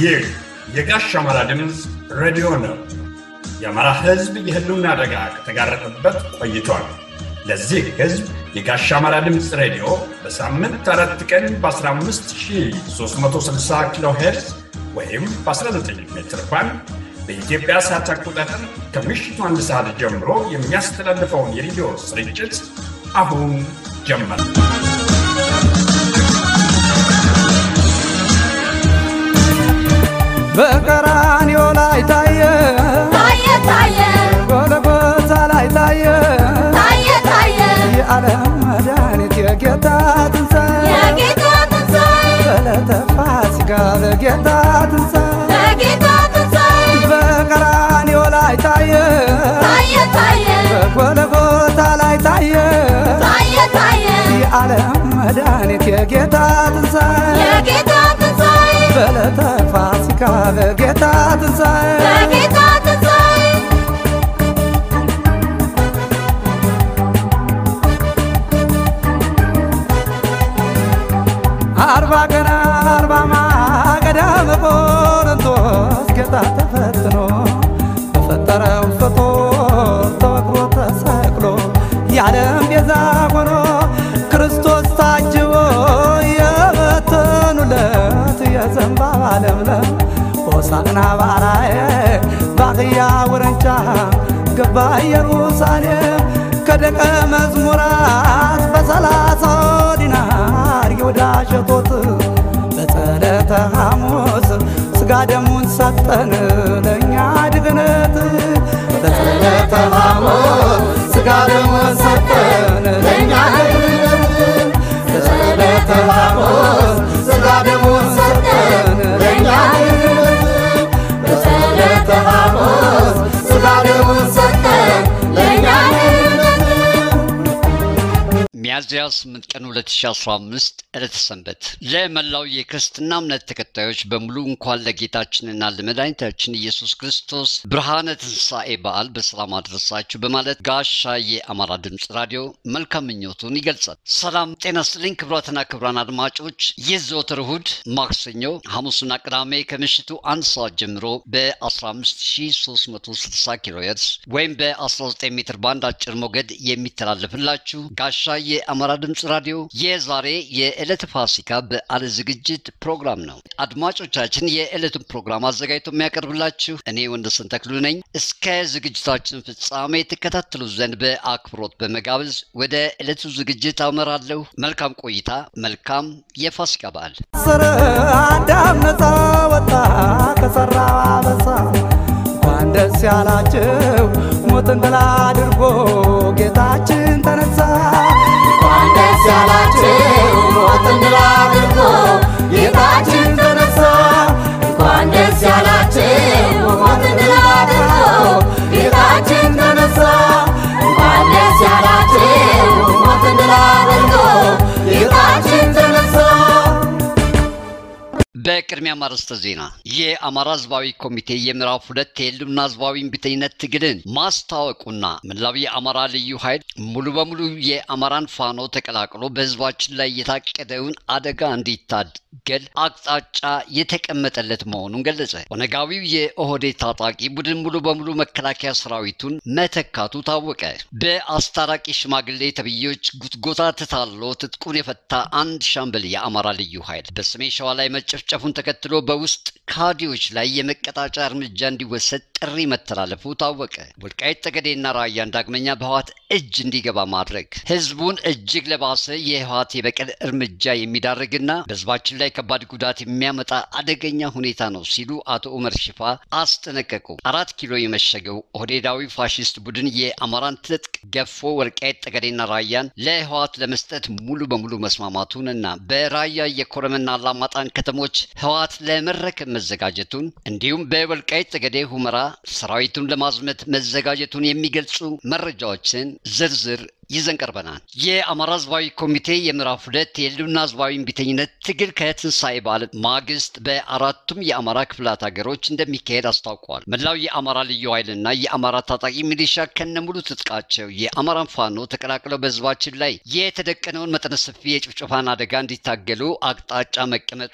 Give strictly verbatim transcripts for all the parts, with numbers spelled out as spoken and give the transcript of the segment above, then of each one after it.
ይህ የጋሽ አማራ ድምፅ ሬዲዮ ነው። የአማራ ሕዝብ የህልውና አደጋ ከተጋረጠበት ቆይቷል። ለዚህ ሕዝብ የጋሽ አማራ ድምፅ ሬዲዮ በሳምንት አራት ቀን በ15360 ኪሎ ሄርዝ ወይም በ19 ሜትር ባንድ በኢትዮጵያ ሰዓት አቆጣጠር ከምሽቱ አንድ ሰዓት ጀምሮ የሚያስተላልፈውን የሬዲዮ ስርጭት አሁን ጀመረ። በቀራንዮ ላይ ታየ ታየ ታየ ጎልጎታ ላይ ታየ ታየ ታየ የዓለም መድኃኒት የጌታ ትንሣኤ የጌታ ትንሣኤ በዕለተ ፋሲካ በጌታ ትንሣኤ የጌታ ትንሣኤ በቀራንዮ ላይ ታየ ታየ ታየ ጎልጎታ ላይ ታየ ታየ ታየ የዓለም መድኃኒት የጌታ ትንሣኤ የጌታ ትንሣኤ በዕለተ ፋሲካ በጌታ ትንሣኤ የጌታ ትንሣኤ አርባ ቀን አርባ ማገዳ በቆሮንቶስ ጌታ ተፈትኖ በፈጠረው ፍጡር ተወግሮ ተሰቅሎ የዓለም ቤዛ ሆኖ ክርስቶስ ታጅቦ የበተኑለት የዘንባባ ለምለም ሆሳዕና ባራዬ ባኽያ ውርንጫ ገባ ኢየሩሳሌም ከደቀ መዝሙራት በሰላሳው ዲናር ይሁዳ ሸጦት በጸሎተ ሐሙስ ሥጋ ደሙን ሰጠን ለእኛ ድግነት በጸሎተ ሐሙስ ሥጋ ደሙን ሰጠን ለእኛ ድግነት በጸሎተ ሐሙስ ሥጋ ደሙን ሰጠን ለእኛ ድግነት በጸሎተ ሐሙስ ሥጋ ደሙን ሰጠን ለእኛ ሚያዝያ ስምንት ቀን ሁለት ሺህ አስራ አምስት ዕለተ ሰንበት ለመላው የክርስትና እምነት ተከታዮች በሙሉ እንኳን ለጌታችንና ለመድኃኒታችን ኢየሱስ ክርስቶስ ብርሃነ ትንሣኤ በዓል በሰላም አደረሳችሁ በማለት ጋሻ የአማራ ድምፅ ራዲዮ መልካም ምኞቱን ይገልጻል። ሰላም ጤና ይስጥልኝ ክቡራትና ክቡራን አድማጮች፣ የዘወትር እሁድ፣ ማክሰኞ፣ ሐሙስና ቅዳሜ ከምሽቱ አንድ ሰዓት ጀምሮ በ15360 ኪሎ ሄርዝ ወይም በ19 ሜትር ባንድ አጭር ሞገድ የሚተላለፍላችሁ ጋሻ የአማራ ድምፅ ራዲዮ የዛሬ የዕለተ ፋሲካ በዓል ዝግጅት ፕሮግራም ነው። አድማጮቻችን የዕለቱን ፕሮግራም አዘጋጅቶ የሚያቀርብላችሁ እኔ ወንደሰን ተክሉ ነኝ። እስከ ዝግጅታችን ፍጻሜ ተከታተሉ ዘንድ በአክብሮት በመጋበዝ ወደ ዕለቱ ዝግጅት አመራለሁ። መልካም ቆይታ፣ መልካም የፋሲካ በዓል። ስር አዳም ነፃ ወጣ ከሠራው አበሳ እንኳን ደስ ያላችሁ ሞትን ድል አድርጎ ጌታችን ተነሳ እንኳን ደስ ያላችሁ ሞትን ድል አድርጎ ጌታችን ተነሳ እንኳን ደስ ያላችሁ ሞትን ድል አድርጎ ጌታችን ተነሳ እንኳን ደስ ያላችሁ ሞትን ድል አድርጎ ጌታችን ተነሳ። በቅድሚያ ማርስተ ዜና የአማራ ሕዝባዊ ኮሚቴ የምዕራፍ ሁለት የህልውና ሕዝባዊ እምቢተኝነት ትግልን ማስታወቁና መላው የአማራ ልዩ ኃይል ሙሉ በሙሉ የአማራን ፋኖ ተቀላቅሎ በህዝባችን ላይ የታቀደውን አደጋ እንዲታገል አቅጣጫ የተቀመጠለት መሆኑን ገለጸ። ኦነጋዊው የኦህዴድ ታጣቂ ቡድን ሙሉ በሙሉ መከላከያ ሰራዊቱን መተካቱ ታወቀ። በአስታራቂ ሽማግሌ ተብዮች ጉትጎታ ተታሎ ትጥቁን የፈታ አንድ ሻምበል የአማራ ልዩ ኃይል በሰሜን ሸዋ ላይ መጨፍጨፍ ፉን ተከትሎ በውስጥ ካዲዎች ላይ የመቀጣጫ እርምጃ እንዲወሰድ ጥሪ መተላለፉ ታወቀ። ወልቃይት ጠገዴና ራያን ዳግመኛ በህወሓት እጅ እንዲገባ ማድረግ ህዝቡን እጅግ ለባሰ የህወሓት የበቀል እርምጃ የሚዳርግና በህዝባችን ላይ ከባድ ጉዳት የሚያመጣ አደገኛ ሁኔታ ነው ሲሉ አቶ ኡመር ሽፋ አስጠነቀቁ። አራት ኪሎ የመሸገው ኦህዴዳዊ ፋሺስት ቡድን የአማራን ትጥቅ ገፎ ወልቃይት ጠገዴና ራያን ለህወሓት ለመስጠት ሙሉ በሙሉ መስማማቱንና በራያ የኮረመና አላማጣን ከተሞች ህወሓት ለመረከብ መዘጋጀቱን እንዲሁም በወልቃይት ጠገዴ ሁመራ ሰራዊቱን ለማዝመት መዘጋጀቱን የሚገልጹ መረጃዎችን ዝርዝር ይዘን ቀርበናል። የአማራ ሕዝባዊ ኮሚቴ የምዕራፍ ሁለት የህልውና ሕዝባዊ እምቢተኝነት ትግል ከትንሣኤ በዓል ማግስት በአራቱም የአማራ ክፍላት ሀገሮች እንደሚካሄድ አስታውቋል። መላው የአማራ ልዩ ኃይልና የአማራ ታጣቂ ሚሊሻ ከነሙሉ ትጥቃቸው የአማራን ፋኖ ተቀላቅለው በህዝባችን ላይ የተደቀነውን መጠነ ሰፊ የጭፍጨፋን አደጋ እንዲታገሉ አቅጣጫ መቀመጡን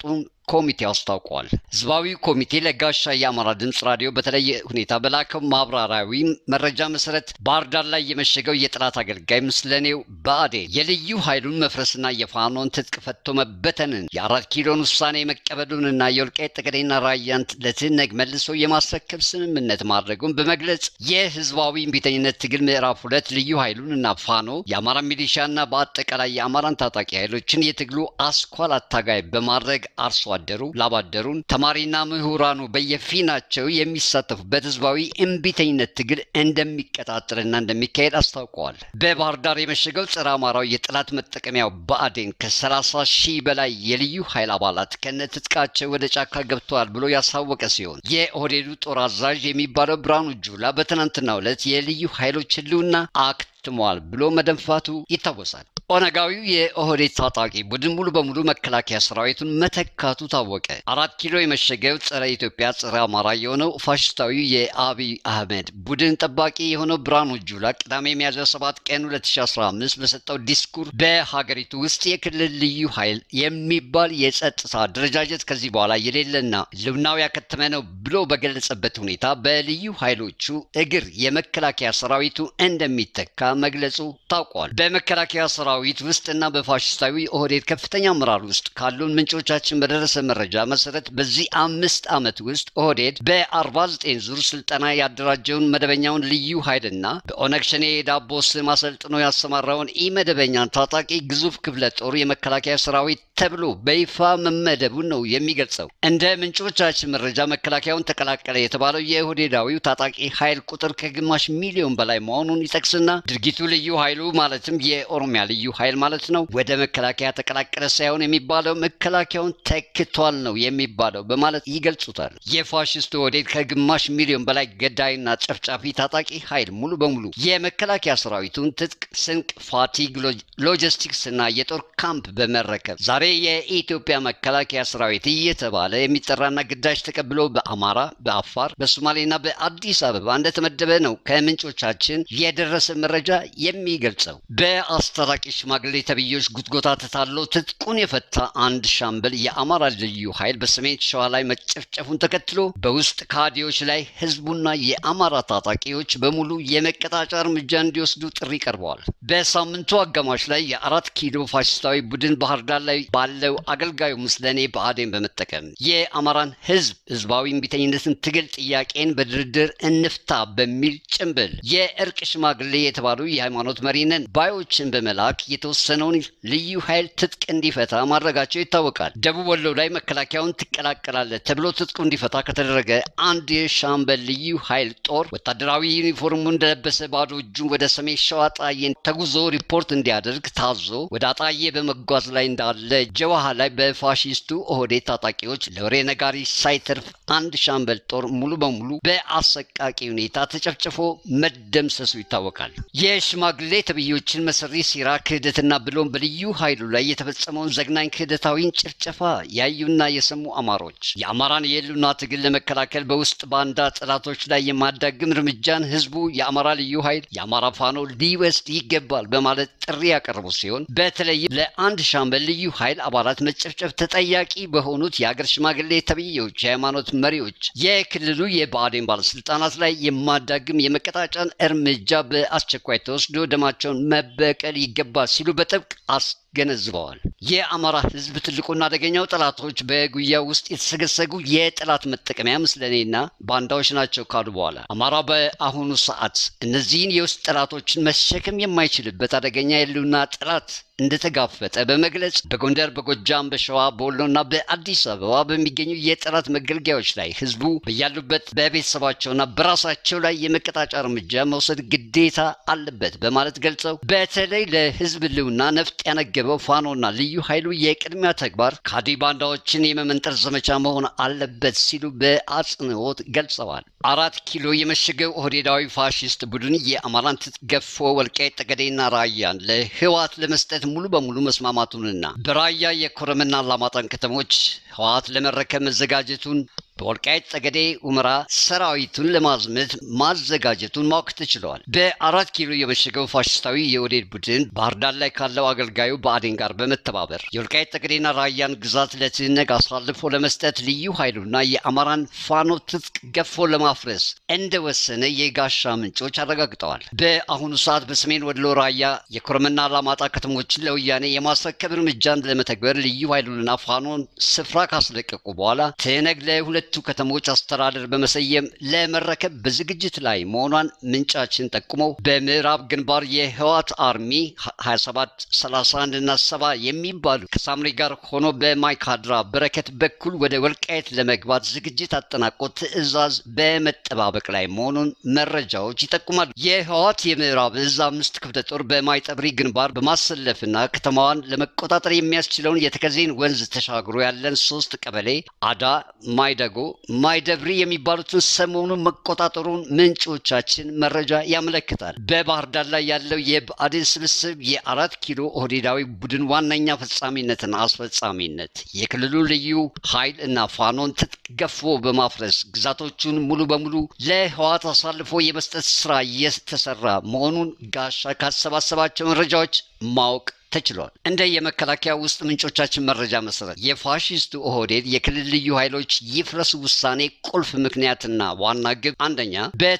ኮሚቴው አስታውቋል። ህዝባዊ ኮሚቴ ለጋሻ የአማራ ድምጽ ራዲዮ በተለየ ሁኔታ በላከው ማብራሪያዊ መረጃ መሰረት ባህር ዳር ላይ የመሸገው የጥላት አገልጋይ ምስለኔው ብአዴን የልዩ ኃይሉን መፍረስና የፋኖን ትጥቅ ፈቶ መበተንን የአራት ኪሎን ውሳኔ መቀበሉንና የወልቃይት ጠገዴና ራያን ለትነግ መልሶ የማስረከብ ስምምነት ማድረጉን በመግለጽ የህዝባዊ እምቢተኝነት ትግል ምዕራፍ ሁለት ልዩ ኃይሉንና ፋኖ የአማራ ሚሊሻና በአጠቃላይ የአማራን ታጣቂ ኃይሎችን የትግሉ አስኳል አታጋይ በማድረግ አርሶ አደሩ ላባደሩን ተማሪና ምሁራኑ በየፊናቸው የሚሳተፉበት ህዝባዊ እምቢተኝነት ትግል እንደሚቀጣጠልና እንደሚካሄድ አስታውቀዋል። በባህር ዳር የመሸገው ጸረ አማራው የጥላት መጠቀሚያው ብአዴን ከሰላሳ ሺህ በላይ የልዩ ኃይል አባላት ከነትጥቃቸው ወደ ጫካ ገብተዋል ብሎ ያሳወቀ ሲሆን የኦህዴዱ ጦር አዛዥ የሚባለው ብርሃኑ ጁላ በትናንትናው ዕለት የልዩ ኃይሎች ህልውና አክትሟል ብሎ መደንፋቱ ይታወሳል። ኦነጋዊው የኦህዴድ ታጣቂ ቡድን ሙሉ በሙሉ መከላከያ ሰራዊቱን መተካቱ ታወቀ። አራት ኪሎ የመሸገው ጸረ ኢትዮጵያ ጸረ አማራ የሆነው ፋሽስታዊው የአብይ አህመድ ቡድን ጠባቂ የሆነው ብርሃኑ ጁላ ቅዳሜ ሚያዝያ ሰባት ቀን ሁለት ሺህ አስራ አምስት በሰጠው ዲስኩር በሀገሪቱ ውስጥ የክልል ልዩ ኃይል የሚባል የጸጥታ አደረጃጀት ከዚህ በኋላ የሌለና ልውናው ያከተመ ነው ብሎ በገለጸበት ሁኔታ በልዩ ኃይሎቹ እግር የመከላከያ ሰራዊቱ እንደሚተካ መግለጹ ታውቋል። በመከላከያ ሰራዊቱ ውስጥና በፋሽስታዊ ኦህዴድ ከፍተኛ አመራር ውስጥ ካሉን ምንጮቻችን በደረሰ መረጃ መሰረት በዚህ አምስት ዓመት ውስጥ ኦህዴድ በአርባ ዘጠኝ ዙር ስልጠና ያደራጀውን መደበኛውን ልዩ ኃይልና በኦነግ ሸኔ ዳቦ ስም አሰልጥኖ ያሰማራውን ኢመደበኛ ታጣቂ ግዙፍ ክፍለ ጦር የመከላከያ ሰራዊት ተብሎ በይፋ መመደቡን ነው የሚገልጸው። እንደ ምንጮቻችን መረጃ መከላከያውን ተቀላቀለ የተባለው የኦህዴዳዊው ታጣቂ ኃይል ቁጥር ከግማሽ ሚሊዮን በላይ መሆኑን ይጠቅስና ድርጊቱ ልዩ ኃይሉ ማለትም የኦሮሚያ ልዩ ኃይል ማለት ነው ወደ መከላከያ ተቀላቀለ ሳይሆን የሚባለው መከላከያውን ተክቷል ነው የሚባለው በማለት ይገልጹታል። የፋሽስቱ ኦህዴድ ከግማሽ ሚሊዮን በላይ ገዳይና ጨፍጫፊ ታጣቂ ኃይል ሙሉ በሙሉ የመከላከያ ሰራዊቱን ትጥቅ፣ ስንቅ፣ ፋቲግ፣ ሎጂስቲክስ እና የጦር ካምፕ በመረከብ ዛሬ የኢትዮጵያ መከላከያ ሰራዊት እየተባለ የሚጠራና ግዳጅ ተቀብሎ በአማራ፣ በአፋር፣ በሶማሌና በአዲስ አበባ እንደተመደበ ነው ከምንጮቻችን የደረሰ መረጃ የሚገልጸው። በአስታራቂ ሽማግሌ ተብዮች ጉትጎታ ተታሎ ትጥቁን የፈታ አንድ ሻምበል የአማራ ልዩ ኃይል በሰሜን ሸዋ ላይ መጨፍጨፉን ተከትሎ በውስጥ ካዲዎች ላይ ህዝቡና የአማራ ታጣቂዎች በሙሉ የመቀጣጫ እርምጃ እንዲወስዱ ጥሪ ቀርበዋል። በሳምንቱ አጋማሽ ላይ የአራት ኪሎ ፋሽስታዊ ቡድን ባህር ዳር ላይ ባለው አገልጋዩ ምስለኔ ብአዴን በመጠቀም የአማራን ህዝብ ህዝባዊ እምቢተኝነትን ትግል ጥያቄን በድርድር እንፍታ በሚል ጭምብል የእርቅ ሽማግሌ የተባሉ የሃይማኖት መሪነን ባዮችን በመላክ የተወሰነውን ልዩ ኃይል ትጥቅ እንዲፈታ ማድረጋቸው ይታወቃል። ደቡብ ወሎ ላይ መከላከያውን ትቀላቀላለህ ተብሎ ትጥቁ እንዲፈታ ከተደረገ አንድ የሻምበል ልዩ ኃይል ጦር ወታደራዊ ዩኒፎርሙን እንደለበሰ ባዶ እጁን ወደ ሰሜን ሸዋ ጣዬን ተጉዞ ሪፖርት እንዲያደርግ ታዞ ወደ አጣዬ በመጓዝ ላይ እንዳለ ጀዋሃ ላይ በፋሺስቱ ኦህዴድ ታጣቂዎች ለወሬ ነጋሪ ሳይተርፍ አንድ ሻምበል ጦር ሙሉ በሙሉ በአሰቃቂ ሁኔታ ተጨፍጭፎ መደምሰሱ ይታወቃል። የሽማግሌ ተብዮችን መሰሪ ሲራ ክህደትና ብሎም በልዩ ኃይሉ ላይ የተፈጸመውን ዘግናኝ ክህደታዊን ጭፍጨፋ ያዩና የሰሙ አማሮች የአማራን የህልውና ትግል ለመከላከል በውስጥ ባንዳ ጠላቶች ላይ የማዳግም እርምጃን ህዝቡ የአማራ ልዩ ኃይል የአማራ ፋኖ ሊወስድ ይገባል በማለት ጥሪ ያቀርቡ ሲሆን በተለይ ለአንድ ሻምበል ልዩ ኃይል አባላት መጨፍጨፍ ተጠያቂ በሆኑት የአገር ሽማግሌ ተብዮች የሃይማኖት መሪዎች የክልሉ የብአዴን ባለስልጣናት ላይ የማዳግም የመቀጣጫን እርምጃ በአስቸኳይ ተወስዶ ደማቸውን መበቀል ይገባል ሲሉ በጥብቅ አስገነዝበዋል። የአማራ ህዝብ ትልቁና አደገኛው ጠላቶች በጉያ ውስጥ የተሰገሰጉ የጠላት መጠቀሚያ ምስለኔና ባንዳዎች ናቸው ካሉ በኋላ አማራ በአሁኑ ሰዓት እነዚህን የውስጥ ጠላቶችን መሸከም የማይችልበት አደገኛ የህልውና ጠላት እንደተጋፈጠ በመግለጽ በጎንደር፣ በጎጃም፣ በሸዋ፣ በወሎና በአዲስ አበባ በሚገኙ የጠላት መገልገያዎች ላይ ህዝቡ በያሉበት በቤተሰባቸውና በራሳቸው ላይ የመቀጣጫ እርምጃ መውሰድ ግዴታ አለበት በማለት ገልጸው በተለይ ለህዝብ ህልውና ነፍጥ ያነገበው ፋኖና ልዩ ኃይሉ የቅድሚያ ተግባር ካዲ ባንዳዎችን የመመንጠር ዘመቻ መሆን አለበት ሲሉ በአጽንኦት ገልጸዋል። አራት ኪሎ የመሸገው ኦህዴዳዊ ፋሺስት ቡድን የአማራን ትጥቅ ገፎ ወልቃይት ጠገዴና ራያን ለህወሓት ለመስጠት ሙሉ በሙሉ መስማማቱንና በራያ የኮረምና አላማጣን ከተሞች ህወሓት ለመረከብ መዘጋጀቱን በወልቃይት ጠገዴ ሁመራ ሰራዊቱን ለማዝመት ማዘጋጀቱን ማወቅ ተችሏል። በአራት ኪሎ የመሸገው ፋሽስታዊ የኦህዴድ ቡድን ባህር ዳር ላይ ካለው አገልጋዩ ብአዴን ጋር በመተባበር የወልቃይት ጠገዴና ራያን ግዛት ለትህነግ አሳልፎ ለመስጠት ልዩ ኃይሉና የአማራን ፋኖ ትጥቅ ገፎ ለማፍረስ እንደወሰነ የጋሻ ምንጮች አረጋግጠዋል። በአሁኑ ሰዓት በሰሜን ወሎ ራያ የኮረምና አላማጣ ከተሞችን ለወያኔ የማስረከብ እርምጃን ለመተግበር ልዩ ኃይሉንና ፋኖን ስፍራ ካስለቀቁ በኋላ ትህነግ ለሁለቱ ከተሞች አስተዳደር በመሰየም ለመረከብ በዝግጅት ላይ መሆኗን ምንጫችን ጠቁመው በምዕራብ ግንባር የህወሓት አርሚ ሀያ ሰባት ሰላሳ አንድ እና ሰባ የሚባሉ ከሳምሪ ጋር ሆኖ በማይካድራ በረከት በኩል ወደ ወልቃይት ለመግባት ዝግጅት አጠናቆ ትዕዛዝ በመጠባበቅ ላይ መሆኑን መረጃዎች ይጠቁማሉ። የህወሓት የምዕራብ እዝ አምስት ክፍለ ጦር በማይጠብሪ ግንባር በማሰለፍና ከተማዋን ለመቆጣጠር የሚያስችለውን የተከዜን ወንዝ ተሻግሮ ያለን ሶስት ቀበሌ አዳ፣ ማይደጎ፣ ማይደብሪ የሚባሉትን ሰሞኑን መቆጣጠሩን ምንጮቻችን መረጃ ያመለክታል። በባህር ዳር ላይ ያለው የብአዴን ስብስብ የአራት ኪሎ ኦህዴዳዊ ቡድን ዋነኛ ፈጻሚነትና አስፈጻሚነት የክልሉ ልዩ ኃይል እና ፋኖን ትጥቅ ገፎ በማፍረስ ግዛቶቹን ሙሉ በሙሉ ለህወሓት አሳልፎ የመስጠት ስራ እየተሰራ መሆኑን ጋሻ ካሰባሰባቸው መረጃዎች ማወቅ ተችሏል። እንደ የመከላከያ ውስጥ ምንጮቻችን መረጃ መሰረት የፋሺስቱ ኦህዴድ የክልል ልዩ ኃይሎች ይፍረሱ ውሳኔ ቁልፍ ምክንያትና ዋና ግብ አንደኛ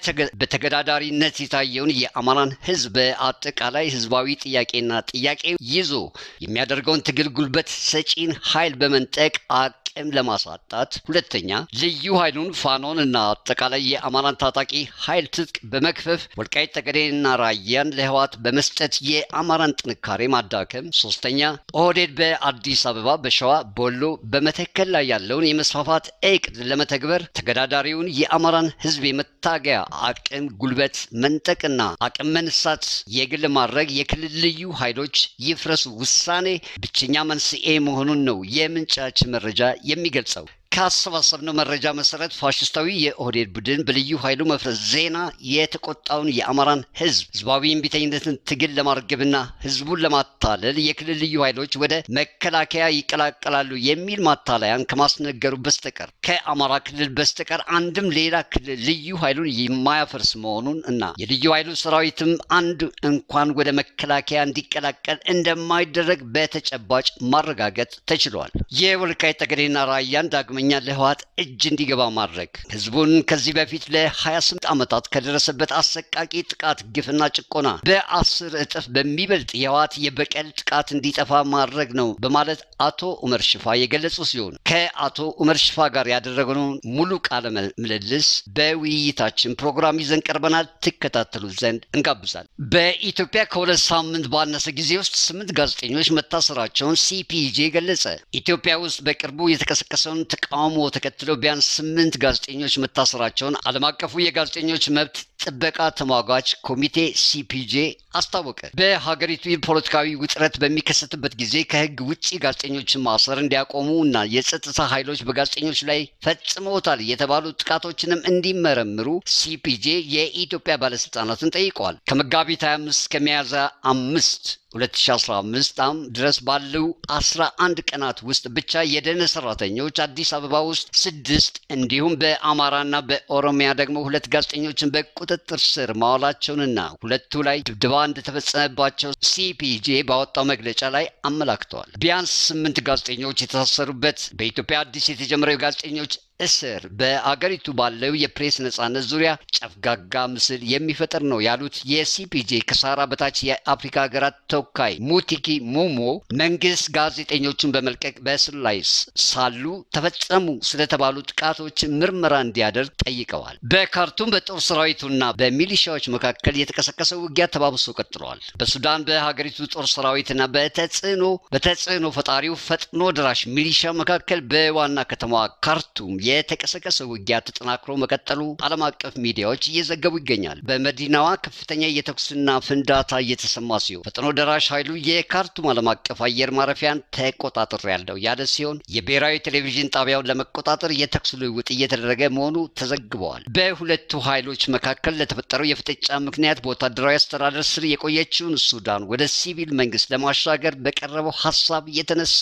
በተገዳዳሪነት የታየውን የአማራን ህዝብ በአጠቃላይ ህዝባዊ ጥያቄና ጥያቄ ይዞ የሚያደርገውን ትግል ጉልበት ሰጪን ኃይል በመንጠቅ አቅም ለማሳጣት፣ ሁለተኛ ልዩ ኃይሉን ፋኖን እና አጠቃላይ የአማራን ታጣቂ ኃይል ትጥቅ በመክፈፍ ወልቃይት ጠገዴንና ራያን ለህወሓት በመስጠት የአማራን ጥንካሬ ማዳ ሶስተኛ ኦህዴድ በአዲስ አበባ፣ በሸዋ፣ በወሎ፣ በመተከል ላይ ያለውን የመስፋፋት እቅድ ለመተግበር ተገዳዳሪውን የአማራን ህዝብ የመታገያ አቅም ጉልበት መንጠቅና አቅም መንሳት የግል ማድረግ የክልል ልዩ ኃይሎች ይፍረሱ ውሳኔ ብቸኛ መንስኤ መሆኑን ነው የምንጫችን መረጃ የሚገልጸው። ካሰባሰብነው መረጃ መሰረት ፋሽስታዊ የኦህዴድ ቡድን በልዩ ኃይሉ መፍረስ ዜና የተቆጣውን የአማራን ህዝብ ህዝባዊ እምቢተኝነትን ትግል ለማርገብና ህዝቡን ለማታለል የክልል ልዩ ኃይሎች ወደ መከላከያ ይቀላቀላሉ የሚል ማታለያን ከማስነገሩ በስተቀር ከአማራ ክልል በስተቀር አንድም ሌላ ክልል ልዩ ኃይሉን የማያፈርስ መሆኑን እና የልዩ ኃይሉ ሰራዊትም አንድ እንኳን ወደ መከላከያ እንዲቀላቀል እንደማይደረግ በተጨባጭ ማረጋገጥ ተችሏል። የወልቃይት ጠገዴና ራያን ዳግመኛ ለህወሓት እጅ እንዲገባ ማድረግ ህዝቡን ከዚህ በፊት ለ28 ዓመታት ከደረሰበት አሰቃቂ ጥቃት ግፍና ጭቆና በአስር እጥፍ በሚበልጥ የህወሓት የበቀል ጥቃት እንዲጠፋ ማድረግ ነው በማለት አቶ ኡመር ሽፋ የገለጹ ሲሆን ከአቶ ኡመር ሽፋ ጋር ያደረገውን ሙሉ ቃለ ምልልስ በውይይታችን ፕሮግራም ይዘን ቀርበናል። ትከታተሉ ዘንድ እንጋብዛለን። በኢትዮጵያ ከሁለት ሳምንት ባነሰ ጊዜ ውስጥ ስምንት ጋዜጠኞች መታሰራቸውን ሲፒጄ ገለጸ። ኢትዮጵያ ውስጥ በቅርቡ የተቀሰቀሰውን ተቃውሞ ተከትሎ ቢያንስ ስምንት ጋዜጠኞች መታሰራቸውን ዓለም አቀፉ የጋዜጠኞች መብት ጥበቃ ተሟጋች ኮሚቴ ሲፒጄ አስታወቀ። በሀገሪቱ ፖለቲካዊ ውጥረት በሚከሰትበት ጊዜ ከህግ ውጪ ጋዜጠኞችን ማሰር እንዲያቆሙ እና የጸጥታ ኃይሎች በጋዜጠኞች ላይ ፈጽመውታል የተባሉ ጥቃቶችንም እንዲመረምሩ ሲፒጄ የኢትዮጵያ ባለስልጣናትን ጠይቀዋል። ከመጋቢት ሃያ አምስት እስከ ሚያዝያ አምስት ሁለት ሺህ አስራ አምስት ዓ.ም ድረስ ባለው አስራ አንድ ቀናት ውስጥ ብቻ የደህንነት ሰራተኞች አዲስ አበባ ውስጥ ስድስት እንዲሁም በአማራና በኦሮሚያ ደግሞ ሁለት ጋዜጠኞችን በቁጥጥር ስር ማዋላቸውንና ሁለቱ ላይ ድብደባ እንደተፈጸመባቸው ሲፒጄ ባወጣው መግለጫ ላይ አመላክተዋል። ቢያንስ ስምንት ጋዜጠኞች የታሰሩበት በኢትዮጵያ አዲስ የተጀመረው የጋዜጠኞች እስር በአገሪቱ ባለው የፕሬስ ነጻነት ዙሪያ ጨፍጋጋ ምስል የሚፈጠር ነው ያሉት የሲፒጄ ከሳራ በታች የአፍሪካ ሀገራት ተወካይ ሙቲኪ ሙሞ መንግስት ጋዜጠኞቹን በመልቀቅ በእስር ላይ ሳሉ ተፈጸሙ ስለተባሉ ጥቃቶች ምርመራ እንዲያደርግ ጠይቀዋል። በካርቱም በጦር ሰራዊቱና በሚሊሻዎች መካከል የተቀሰቀሰው ውጊያ ተባብሶ ቀጥሏል። በሱዳን በሀገሪቱ ጦር ሰራዊትና በተጽዕኖ በተጽዕኖ ፈጣሪው ፈጥኖ ድራሽ ሚሊሻ መካከል በዋና ከተማዋ ካርቱም የተቀሰቀሰ ውጊያ ተጠናክሮ መቀጠሉ ዓለም አቀፍ ሚዲያዎች እየዘገቡ ይገኛል። በመዲናዋ ከፍተኛ የተኩስና ፍንዳታ እየተሰማ ሲሆን ፈጥኖ ደራሽ ኃይሉ የካርቱም ዓለም አቀፍ አየር ማረፊያን ተቆጣጥሮ ያለው ያለ ሲሆን የብሔራዊ ቴሌቪዥን ጣቢያውን ለመቆጣጠር የተኩስ ልውውጥ እየተደረገ መሆኑ ተዘግቧል። በሁለቱ ኃይሎች መካከል ለተፈጠረው የፍጥጫ ምክንያት በወታደራዊ አስተዳደር ስር የቆየችውን ሱዳን ወደ ሲቪል መንግስት ለማሻገር በቀረበው ሐሳብ የተነሳ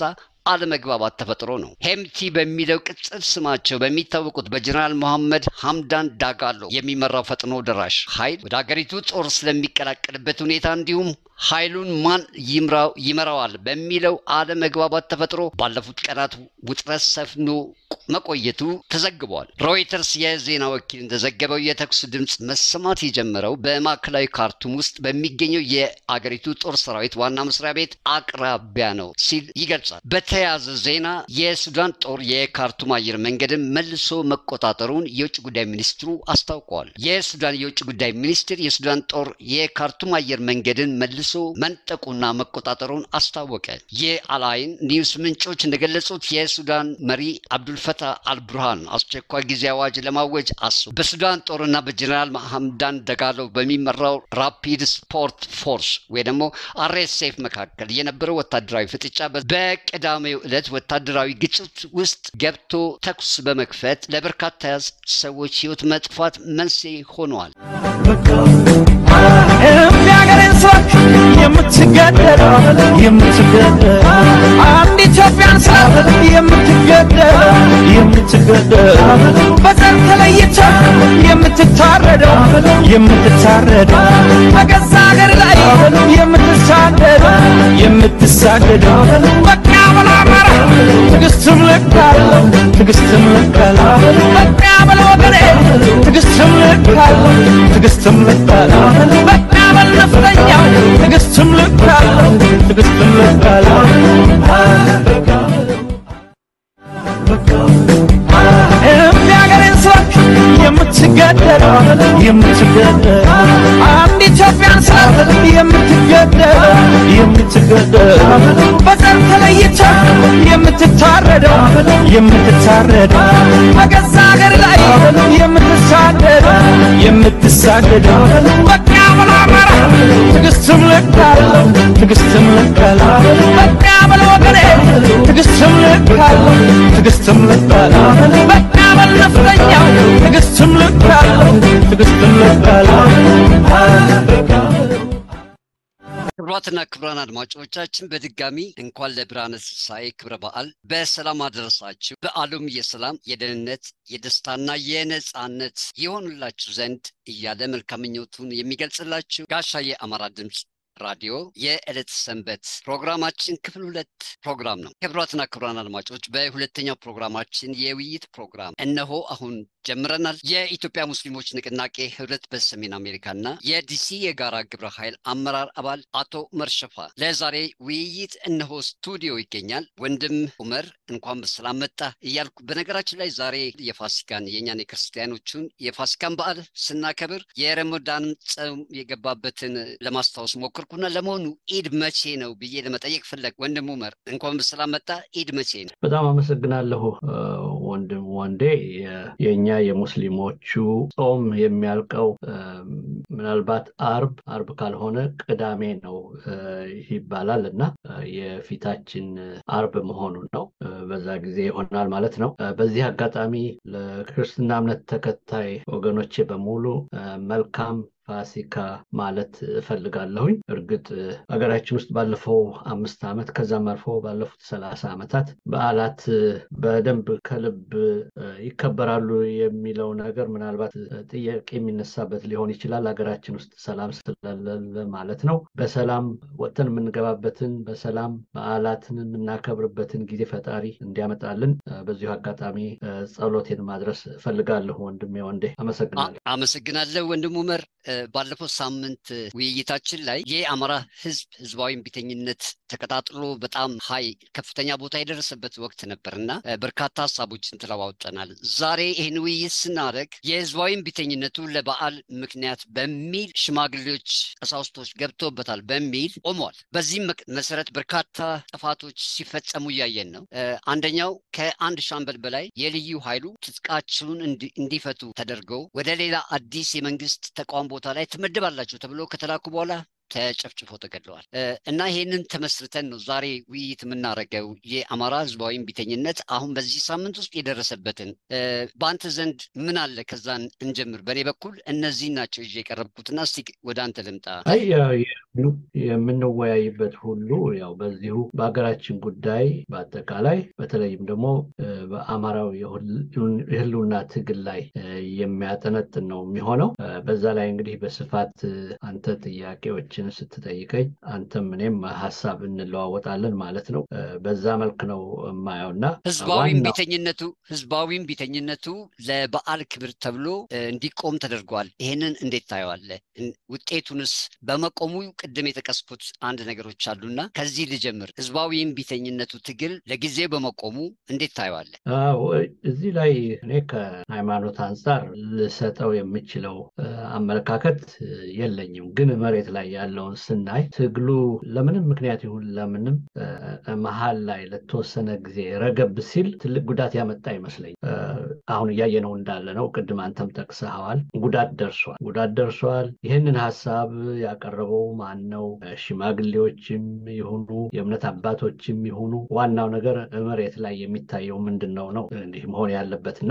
አለመግባባት ተፈጥሮ ነው። ሄምቲ በሚለው ቅጽል ስማቸው በሚታወቁት በጀነራል መሐመድ ሐምዳን ዳጋሎ የሚመራው ፈጥኖ ደራሽ ኃይል ወደ ሀገሪቱ ጦር ስለሚቀላቀልበት ሁኔታ እንዲሁም ኃይሉን ማን ይምራው ይመራዋል በሚለው አለመግባባት ተፈጥሮ ባለፉት ቀናት ውጥረት ሰፍኖ መቆየቱ ተዘግቧል። ሮይተርስ የዜና ወኪል እንደዘገበው የተኩስ ድምጽ መሰማት የጀመረው በማዕከላዊ ካርቱም ውስጥ በሚገኘው የአገሪቱ ጦር ሰራዊት ዋና መስሪያ ቤት አቅራቢያ ነው ሲል ይገልጻል። በተያያዘ ዜና የሱዳን ጦር የካርቱም አየር መንገድን መልሶ መቆጣጠሩን የውጭ ጉዳይ ሚኒስትሩ አስታውቀዋል። የሱዳን የውጭ ጉዳይ ሚኒስትር የሱዳን ጦር የካርቱም አየር መንገድን መልሶ መንጠቁና መቆጣጠሩን አስታወቀ። የአላይን ኒውስ ምንጮች እንደገለጹት የሱዳን መሪ አብዱልፈታህ አልቡርሃን አስቸኳይ ጊዜ አዋጅ ለማወጅ አስበው በሱዳን ጦርና በጀነራል ሐምዳን ዳጋሎ በሚመራው ራፒድ ስፖርት ፎርስ ወይ ደግሞ አርኤስኤፍ መካከል የነበረው ወታደራዊ ፍጥጫ በቀዳሚው ዕለት ወታደራዊ ግጭት ውስጥ ገብቶ ተኩስ በመክፈት ለበርካታ ሰዎች ሕይወት መጥፋት መንስኤ ሆኗል። የምትገደል የምትገደል አንድ ኢትዮጵያን ስላፈል የምትገደል የምትገደል በዘር ተለይታ የምትታረደው የምትታረደው በገዛ ሀገር ላይ የምትሳደድ የምትሳደደው በቃ በላማራ ትግስትም ልካለው ትግስትም ልካለው በቃ በለወገኔ ትግስትም ልካለው ትግስትም ልካለው በቃ በለፍተኛው ትግስትም ልካለው ትግስትም ልካለው የምትገደል የምትገደል አንድ ኢትዮጵያን ስላፈል የምትገደል የምትገደል በዘር ተለይታ የምትታረደው የምትታረደው በገዛ ሀገር ላይ የምትሳደድ የምትሳደደው በቃ በላማራ ትግስትም ልካለው ትግስትም ልካለው በቃ በለወገኔ ትግስትም ልካለው ትግስትም ልካለው በቃ በለፍተኛው ትግስትም ልካለው ትግስትም ልካለው ክቡራትና ክቡራን አድማጮቻችን በድጋሚ እንኳን ለብርሃነ ትንሣኤ ክብረ በዓል በሰላም አደረሳችሁ። በዓሉም የሰላም የደህንነት የደስታና የነጻነት ይሆንላችሁ ዘንድ እያለ መልካም ምኞቱን የሚገልጽላችሁ ጋሻ የአማራ ድምጽ ራዲዮ የዕለት ሰንበት ፕሮግራማችን ክፍል ሁለት ፕሮግራም ነው። ክቡራትና ክቡራን አድማጮች በሁለተኛው ፕሮግራማችን የውይይት ፕሮግራም እነሆ አሁን ጀምረናል። የኢትዮጵያ ሙስሊሞች ንቅናቄ ህብረት በሰሜን አሜሪካና የዲሲ የጋራ ግብረ ኃይል አመራር አባል አቶ ኡመር ሸፋ ለዛሬ ውይይት እነሆ ስቱዲዮ ይገኛል። ወንድም ኡመር እንኳን በሰላም መጣ እያልኩ በነገራችን ላይ ዛሬ የፋሲካን የኛን የክርስቲያኖቹን የፋሲካን በዓል ስናከብር የረመዳን ጾም የገባበትን ለማስታወስ ሞክርኩና ለመሆኑ ኢድ መቼ ነው ብዬ ለመጠየቅ ፈለግ። ወንድም ኡመር እንኳን በሰላም መጣ። ኢድ መቼ ነው? በጣም አመሰግናለሁ ወንድም ወንዴ። የኛ የሙስሊሞቹ ጾም የሚያልቀው ምናልባት አርብ አርብ ካልሆነ ቅዳሜ ነው ይባላልና የፊታችን አርብ መሆኑን ነው። በዛ ጊዜ ይሆናል ማለት ነው። በዚህ አጋጣሚ ለክርስትና እምነት ተከታይ ወገኖቼ በሙሉ መልካም ፋሲካ ማለት ፈልጋለሁኝ። እርግጥ አገራችን ውስጥ ባለፈው አምስት ዓመት ከዛም አልፎ ባለፉት ሰላሳ ዓመታት በዓላት በደንብ ከልብ ይከበራሉ የሚለው ነገር ምናልባት ጥያቄ የሚነሳበት ሊሆን ይችላል። አገራችን ውስጥ ሰላም ስለሌለ ማለት ነው። በሰላም ወጥተን የምንገባበትን በሰላም በዓላትን የምናከብርበትን ጊዜ ፈጣሪ እንዲያመጣልን በዚሁ አጋጣሚ ጸሎቴን ማድረስ ፈልጋለሁ። ወንድሜ ወንዴ አመሰግናለሁ። አመሰግናለሁ ወንድም ኡመር። ባለፈው ሳምንት ውይይታችን ላይ የአማራ ህዝብ ህዝባዊ ቢተኝነት ተቀጣጥሎ በጣም ሀይ ከፍተኛ ቦታ የደረሰበት ወቅት ነበርና በርካታ ሐሳቦችን ተለዋውጠናል። ዛሬ ይህን ውይይት ስናደርግ የህዝባዊ ቢተኝነቱ ለበዓል ምክንያት በሚል ሽማግሌዎች ቀሳውስቶች ገብቶበታል በሚል ቆሟል። በዚህም መሰረት በርካታ ጥፋቶች ሲፈጸሙ እያየን ነው። አንደኛው ከአንድ ሻምበል በላይ የልዩ ኃይሉ ትጥቃቸውን እንዲፈቱ ተደርገው ወደ ሌላ አዲስ የመንግስት ተቋም ቦታ ላይ ተመደባላችሁ ተብሎ ከተላኩ በኋላ ተጨፍጭፎ ተገድለዋል እና ይሄንን ተመስርተን ነው ዛሬ ውይይት የምናደርገው የአማራ ህዝባዊ እምቢተኝነት አሁን በዚህ ሳምንት ውስጥ የደረሰበትን በአንተ ዘንድ ምን አለ ከዛን እንጀምር በኔ በኩል እነዚህ ናቸው ይዤ የቀረብኩትና እስቲ ወደ አንተ ልምጣ አይ የምንወያይበት ሁሉ ያው በዚሁ በአገራችን ጉዳይ በአጠቃላይ በተለይም ደግሞ በአማራው የህልውና ትግል ላይ የሚያጠነጥን ነው የሚሆነው በዛ ላይ እንግዲህ በስፋት አንተ ጥያቄዎችን ስትጠይቀኝ አንተም እኔም ሐሳብ እንለዋወጣለን ማለት ነው በዛ መልክ ነው ማየውና ህዝባዊ እምቢተኝነቱ ህዝባዊ እምቢተኝነቱ ለበዓል ክብር ተብሎ እንዲቆም ተደርጓል ይሄንን እንዴት ታየዋለህ ውጤቱንስ በመቆሙ ቅድም የተቀስኩት አንድ ነገሮች አሉና ከዚህ ልጀምር ህዝባዊ እምቢተኝነቱ ትግል ለጊዜ በመቆሙ እንዴት ታየዋለህ አዎ እዚህ ላይ እኔ ከሃይማኖት አንፃር ልሰጠው የምችለው አመለካከት የለኝም ግን መሬት ላይ ያለውን ስናይ ትግሉ ለምንም ምክንያት ይሁን ለምንም መሃል ላይ ለተወሰነ ጊዜ ረገብ ሲል ትልቅ ጉዳት ያመጣ ይመስለኝ አሁን ያየነው እንዳለ ነው ቅድም አንተም ጠቅሰሃዋል ጉዳት ደርሷል ጉዳት ደርሷል ይሄንን ሐሳብ ያቀረበው ማን ነው ሽማግሌዎችም ይሁኑ የእምነት አባቶችም ይሁኑ ዋናው ነገር መሬት ላይ የሚታየው ምንድነው ነው እንዲህ መሆን ያለበትና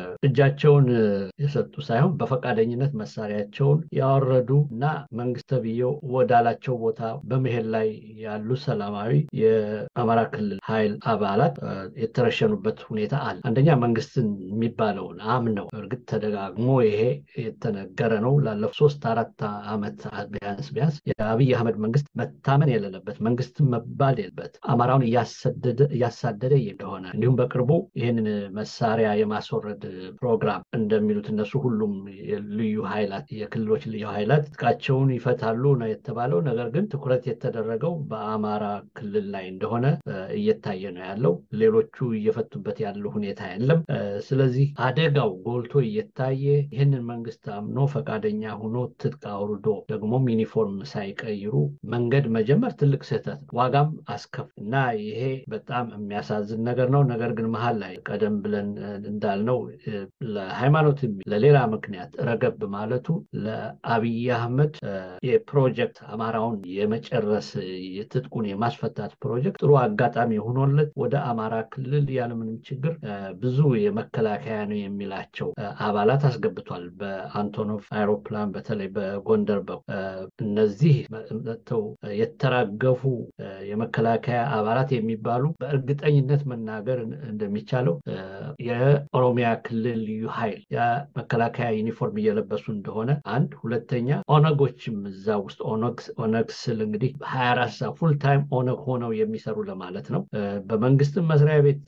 እጃቸውን የሰጡ ሳይሆን በፈቃደኝነት መሳሪያቸውን ያወረዱና መንግስት ቢዮ ወዳላቸው ቦታ በመሄድ ላይ ያሉ ሰላማዊ የአማራ ክልል ኃይል አባላት የተረሸኑበት ሁኔታ አለ አንደኛ መንግስትን የሚባለውን አምነው እርግጥ ተደጋግሞ ይሄ የተነገረ ነው ላለፉት ሶስት አራት አመት ቢያንስ ቢያንስ የአብይ አህመድ መንግስት መታመን የሌለበት መንግስት መባል የለበት አማራውን ያሳደደ ያሳደደ እንደሆነ እንዲሁም በቅርቡ ይሄንን መሳሪያ የማስወረድ ፕሮግራም እንደሚሉት እነሱ ሁሉም ልዩ ኃይላት የክልሎች ልዩ ኃይላት ጥቃቸውን ይፈታሉ ነው የተባለው ነገር ግን ትኩረት የተደረገው በአማራ ክልል ላይ እንደሆነ እየታየ ነው ያለው ሌሎቹ እየፈቱበት ያለው ሁኔታ የለም ስለዚህ አደጋው ጎልቶ እየታየ ይሄንን መንግስት አምኖ ፈቃደኛ ሆኖ ትጥቅ አውርዶ ደግሞ ዩኒፎርም ሳይቀይሩ መንገድ መጀመር ትልቅ ስህተት ዋጋም አስከፍና ይሄ በጣም የሚያሳዝን ነገር ነው ነገር ግን መሃል ላይ ቀደም ብለን እንዳልነው ለሃይማኖት ለሌላ ምክንያት ረገብ ማለቱ ለአብይ አህመድ የፕሮጀክት አማራውን የመጨረስ የትጥቁን የማስፈታት ፕሮጀክት ጥሩ አጋጣሚ ሆኖለት ወደ አማራ ክልል ያለምንም ችግር ብዙ የመከላከያ ነው የሚላቸው አባላት አስገብቷል በአንቶኖቭ አይሮፕላን በተለይ በጎንደር እነዚህ መጥተው የተራገፉ የመከላከያ አባላት የሚባሉ በእርግጠኝነት መናገር እንደሚቻለው የኦሮሚያ ክልል ልዩ ኃይል የመከላከያ ዩኒፎርም እየለበሱ እንደሆነ አንድ ሁለተኛ ኦነጎችም እዛ ውስጥ ኦነግ ኦነግ ስል እንግዲህ ሃያ አራት ሰዓት ፉል ታይም ኦነግ ሆነው የሚሰሩ ለማለት ነው በመንግስት መስሪያ ቤት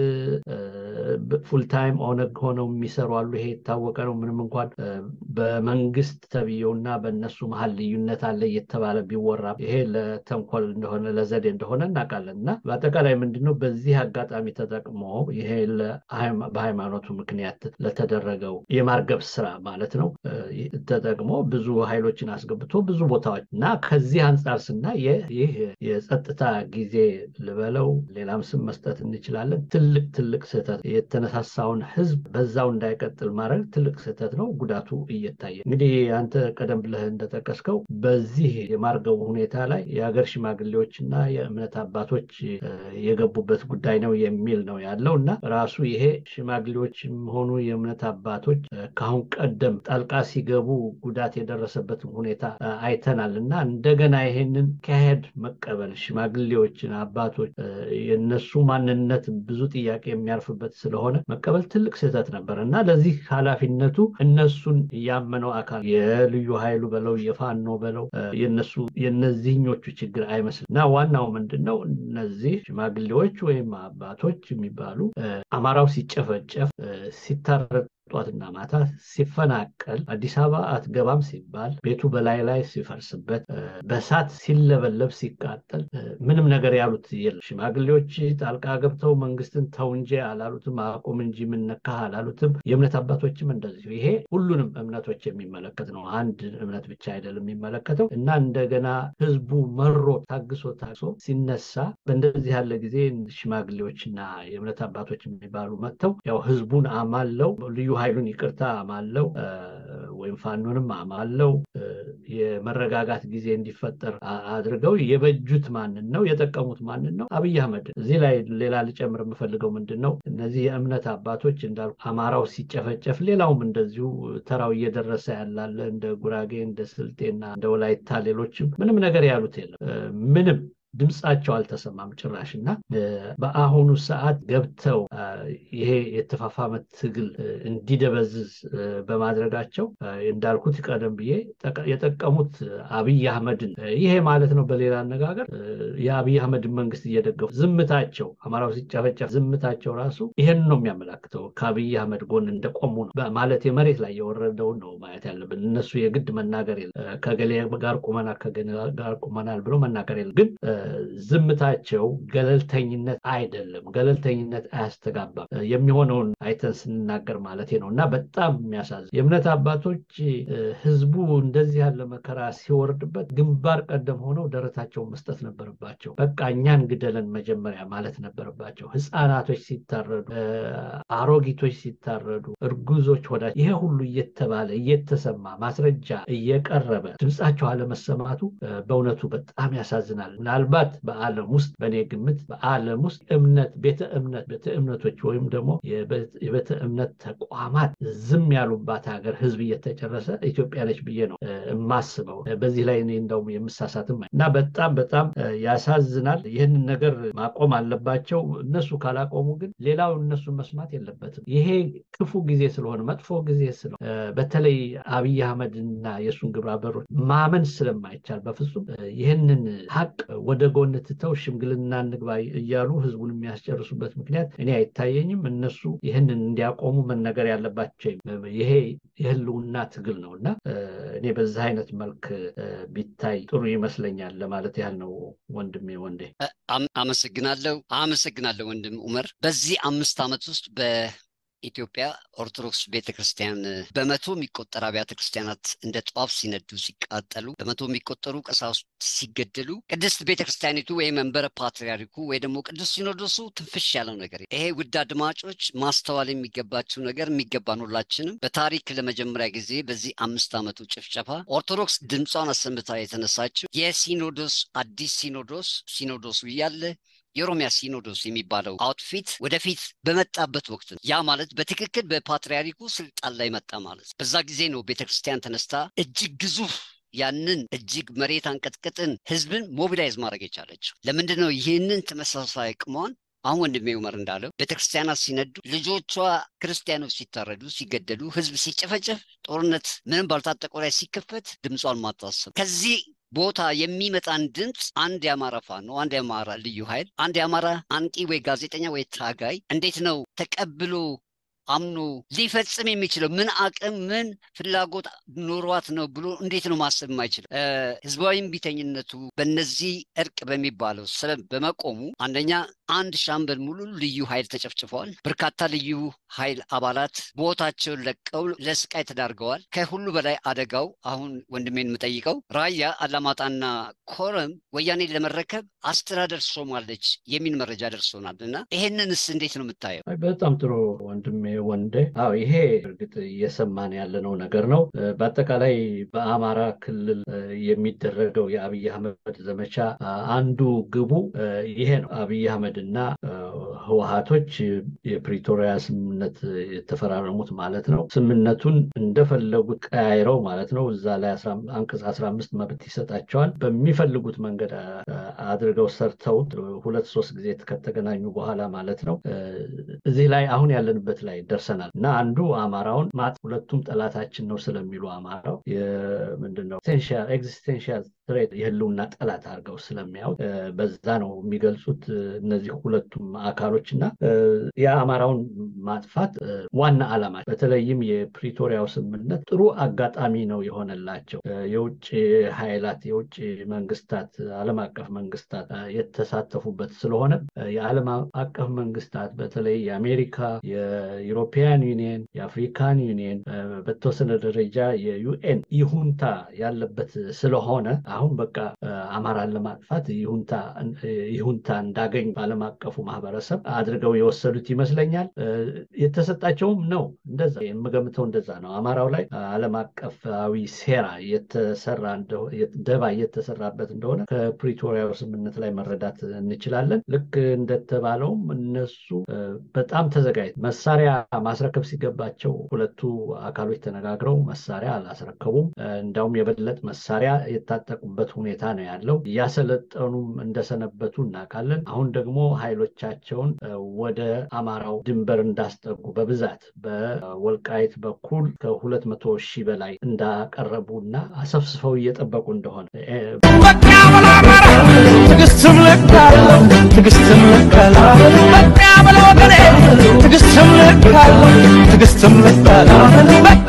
ፉል ታይም ኦነግ ሆነው የሚሰሩ አሉ ይሄ ታወቀ ነው ምንም እንኳን በመንግስት ተብየውና በእነሱ መሃል ልዩነት አለ የተባለ ቢወራ ይሄ ለተንኮል እንደሆነ ለዘዴ እንደሆነ እናውቃለንና በአጠቃላይ ምንድነው በዚህ አጋጣሚ ተጠቅሞ ይሄ በሃይማኖቱ ምክንያት ለተደረገው የማርገብ ስራ ማለት ነው ተጠቅሞ ብዙ ኃይሎችን አስገብቶ ብዙ ቦታዎችና ከዚህ አንፃር ስናይ ይሄ የጸጥታ ጊዜ ልበለው ሌላም ስም መስጠት እንችላለን ትልቅ ትልቅ ስህተት የተነሳሳውን ህዝብ በዛው እንዳይቀጥል ማድረግ ትልቅ ስህተት ነው ጉዳቱ እየታየ እንግዲህ አንተ ቀደም ብለህ እንደተቀስከው በዚህ የማርገቡ ሁኔታ ላይ የሀገር ሽማግሌዎችና የእምነት አባቶች የገቡበት ጉዳይ ነው የሚል ነው ያለውና ራሱ ይሄ ሽማግሌዎችም ሆኑ የእምነት አባቶች ካሁን ቀደም ጣልቃ ሲገቡ ጉዳት የደረሰበት ሁኔታ አይተናልና እንደገና ይሄንን ከሄድ መቀበል ሽማግሌዎችን አባቶች የነሱ ማንነት ብዙ ጥያቄ የሚያርፍበት ስለሆነ መቀበል ትልቅ ስህተት ነበርና ለዚህ ኃላፊነቱ እነሱን ያመነው አካል የልዩ ኃይሉ በለው የፋኖ በለው የነሱ የነዚህኞቹ ችግር አይመስልና ዋናው ምንድነው እነዚህ ሽማግሌዎች ወይም አባቶች የሚባሉ አማራው ሲጨፈጨፍ ሲታረድ ጧትና ማታ ሲፈናቀል አዲስ አበባ አትገባም ሲባል ቤቱ በላይ ላይ ሲፈርስበት በሳት ሲለበለብ ሲቃጠል ምንም ነገር ያሉት የለም ሽማግሌዎች ጣልቃ ገብተው መንግስትን ተውንጂ አላሉትም አቆም እንጂ ምን ነካ አላሉትም የእምነት አባቶችም እንደዚህ ይሄ ሁሉንም እምነቶች የሚመለከት ነው አንድ እምነት ብቻ አይደለም የሚመለከተው እና እንደገና ህዝቡ መሮ ታግሶ ታግሶ ሲነሳ በእንደዚህ ያለ ጊዜ ሽማግሌዎችና የእምነት አባቶች የሚባሉ መጥተው ያው ህዝቡን አማለው ልዩ ኃይሉን ይቅርታ አማለው ወይም ፋኖንም አማለው የመረጋጋት ጊዜ እንዲፈጠር አድርገው የበጁት ማንን ነው የጠቀሙት ማንን ነው አብይ አህመድ እዚህ ላይ ሌላ ልጨምር የምፈልገው ምንድነው እነዚህ የእምነት አባቶች እንዳል አማራው ሲጨፈጨፍ ሌላውም እንደዚሁ ተራው እየደረሰ ያላለ እንደ ጉራጌ እንደ ስልጤና እንደ ወላይታ ሌሎችም ምንም ነገር ያሉት የለም ምንም ድምጻቸው አልተሰማም ጭራሽና በአሁኑ ሰዓት ገብተው ይሄ የተፋፋመ ትግል እንዲደበዝዝ በማድረጋቸው እንዳልኩት ቀደም ብዬ የጠቀሙት አብይ አህመድን ይሄ ማለት ነው በሌላ አነጋገር የአብይ አህመድ መንግስት እየደገፉ ዝምታቸው አማራው ሲጨፈጨፍ ዝምታቸው ራሱ ይሄን ነው የሚያመላክተው ከአብይ አህመድ ጎን እንደቆሙ ነው ማለት የመሬት ላይ የወረደው ነው ማየት ያለብን እነሱ የግድ መናገር የለም ከገሌ ጋር ቆመና ከገሌ ጋር ቆመናል ብሎ መናገር የለም ግን ዝምታቸው ገለልተኝነት አይደለም ገለልተኝነት አያስተጋባም የሚሆነውን አይተን ስንናገር ማለት ነውና በጣም የሚያሳዝን የእምነት አባቶች ህዝቡ እንደዚህ ያለ መከራ ሲወርድበት ግንባር ቀደም ሆነው ደረታቸውን መስጠት ነበርባቸው በቃ እኛን ግደለን መጀመሪያ ማለት ነበርባቸው ህፃናቶች ሲታረዱ አሮጊቶች ሲታረዱ እርጉዞች ወዳ ይሄ ሁሉ እየተባለ እየተሰማ ማስረጃ እየቀረበ ድምጻቸው አለመሰማቱ በእውነቱ በጣም ያሳዝናል ምናልባት በዓለም ውስጥ በኔ ግምት በዓለም ውስጥ እምነት ቤተ እምነት ቤተ እምነቶች ወይም ደግሞ የቤተ እምነት ተቋማት ዝም ያሉባት ሀገር ህዝብ እየተጨረሰ ኢትዮጵያ ነች ብዬ ነው የማስበው በዚህ ላይ እኔ እንደውም የምሳሳትም እና በጣም በጣም ያሳዝናል ይሄንን ነገር ማቆም አለባቸው እነሱ ካላቆሙ ግን ሌላው እነሱ መስማት የለበትም ይሄ ክፉ ጊዜ ስለሆነ መጥፎ ጊዜ ስለሆነ በተለይ አብይ አህመድና የሱን ግብረ አበሮች ማመን ስለማይቻል በፍጹም ይሄንን ሀቅ ወደ ጎን ትተው ሽምግልና እንግባ እያሉ ህዝቡን የሚያስጨርሱበት ምክንያት እኔ አይታየኝም እነሱ ይሄንን እንዲያቆሙ መነገር ያለባቸው ይሄ የህልውና ትግል ነውና እኔ በዛ አይነት መልክ ቢታይ ጥሩ ይመስለኛል ለማለት ያህል ነው ወንድሜ ወንዴ አመሰግናለሁ አመሰግናለሁ ወንድም ዑመር በዚህ አምስት አመት ውስጥ በ ኢትዮጵያ ኦርቶዶክስ ቤተክርስቲያን በመቶ የሚቆጠሩ አብያተ ክርስቲያናት እንደ ጧፍ ሲነዱ ሲቃጠሉ በመቶ የሚቆጠሩ ቀሳውስት ሲገደሉ ቅድስት ቤተክርስቲያኒቱ ወይ መንበረ ፓትርያርኩ ወይ ደግሞ ቅዱስ ሲኖዶሱ ትንፍሽ ያለው ነገር ይሄ ውድ አድማጮች ማስተዋል የሚገባቸው ነገር የሚገባን ሁላችንም በታሪክ ለመጀመሪያ ጊዜ በዚህ አምስት አመቱ ጭፍጨፋ ኦርቶዶክስ ድምጿን አሰምታ የተነሳችው የሲኖዶስ አዲስ ሲኖዶስ ሲኖዶሱ ያለ የሮሚያ ሲኖዶስ የሚባለው አውትፊት ወደፊት በመጣበት ወቅት ያ ማለት በትክክል በፓትርያርኩ ስልጣን ላይ መጣ ማለት በዛ ጊዜ ነው ቤተክርስቲያን ተነስታ እጅግ ግዙፍ ያንን እጅግ መሬት አንቀጥቅጥን ህዝብን ሞቢላይዝ ማድረግ የቻለች ለምንድነው ይሄንን ተመሳሳይ ቅሟን አሁን ወንድሜ ዑመር እንዳለው ቤተክርስቲያናት ሲነዱ ልጆቿ ክርስቲያኖች ሲታረዱ ሲገደሉ ህዝብ ሲጨፈጨፍ ጦርነት ምንም ባልታጠቁ ላይ ሲከፈት ድምጿን ማታሰብ ከዚህ ቦታ የሚመጣን ድምጽ አንድ ያማራ ፋኖ አንድ ያማራ ልዩ ኃይል አንድ ያማራ አንቂ ወይ ጋዜጠኛ ወይ ታጋይ እንዴት ነው ተቀብሎ አምኖ ሊፈጽም የሚችለው ምን አቅም ምን ፍላጎት ኖሯት ነው ብሎ እንዴት ነው ማሰብ የማይችለው ህዝባዊ ቢተኝነቱ በእነዚህ እርቅ በሚባለው ሰበብ በመቆሙ አንደኛ አንድ ሻምበል ሙሉ ልዩ ኃይል ተጨፍጭፈዋል በርካታ ልዩ ኃይል አባላት ቦታቸውን ለቀው ለስቃይ ተዳርገዋል ከሁሉ በላይ አደጋው አሁን ወንድሜን የምጠይቀው ራያ አላማጣና ኮረም ወያኔ ለመረከብ አስተዳደር ሶማለች የሚል መረጃ ደርሶናልና ይሄንንስ እንዴት ነው የምታየው በጣም ጥሩ ወንድሜ ወንዴ አው ይሄ እርግጥ እየሰማን ያለነው ነገር ነው በአጠቃላይ በአማራ ክልል የሚደረገው የአብይ አህመድ ዘመቻ አንዱ ግቡ ይሄ ነው አብይ አህመድና ህወሓቶች የፕሪቶሪያ ስምምነት የተፈራረሙት ማለት ነው ስምምነቱን እንደፈለጉት ቀያይረው ማለት ነው እዛ ላይ አንቀጽ አስራ አምስት መብት ይሰጣቸዋል በሚፈልጉት መንገድ አድርገው ሰርተው ሁለት ሶስት ጊዜ ከተገናኙ በኋላ ማለት ነው እዚህ ላይ አሁን ያለንበት ላይ ደርሰናል እና አንዱ አማራውን ማጥ ሁለቱም ጠላታችን ነው ስለሚሉ አማራው የምንድነው ኤግዚስቴንሻል ኤግዚስቴንሻል ትሬት የህልውና ጠላት አድርገው ስለሚያው በዛ ነው የሚገልጹት እነዚህ ሁለቱም አካሎችና የአማራውን ማጥፋት ዋና ዓላማ በተለይም የፕሪቶሪያው ስምምነት ጥሩ አጋጣሚ ነው የሆነላቸው የውጭ ኃይላት የውጭ መንግስታት ዓለም አቀፍ መንግስታት የተሳተፉበት ስለሆነ የዓለም አቀፍ መንግስታት በተለይ የአሜሪካ የዩሮፒያን ዩኒየን የአፍሪካን ዩኒየን በተወሰነ ደረጃ የዩኤን ይሁንታ ያለበት ስለሆነ አሁን በቃ አማራን ለማጥፋት ይሁንታ ይሁንታ እንዳገኝ ዓለም አቀፉ ማህበረሰብ አድርገው የወሰዱት ይመስለኛል የተሰጣቸውም ነው እንደዛ የምገምተው እንደዛ ነው አማራው ላይ ዓለም አቀፋዊ ሴራ የተሰራ እንደው ደባ የተሰራበት እንደሆነ ከፕሪቶሪያው ስምምነት ላይ መረዳት እንችላለን ልክ እንደተባለው እነሱ በጣም ተዘጋጅ መሳሪያ ማስረከብ ሲገባቸው ሁለቱ አካሎች ተነጋግረው መሳሪያ አላስረከቡም እንዳውም የበለጠ መሳሪያ የታጠቁበት ሁኔታ ነው ያለው ያሰለጠኑም እንደሰነበቱ እናውቃለን አሁን ደግሞ ኃይሎቻቸውን ወደ አማራው ድንበር እንዳስጠጉ በብዛት በወልቃይት በኩል ከ200 ሺህ በላይ እንዳቀረቡና አሰፍስፈው እየጠበቁ እንደሆነ በቃ በላማራ ትግስትም ለካለ ትግስትም ለካለ በቃ በለወገኔ ትግስትም ለካለ ትግስትም ለካለ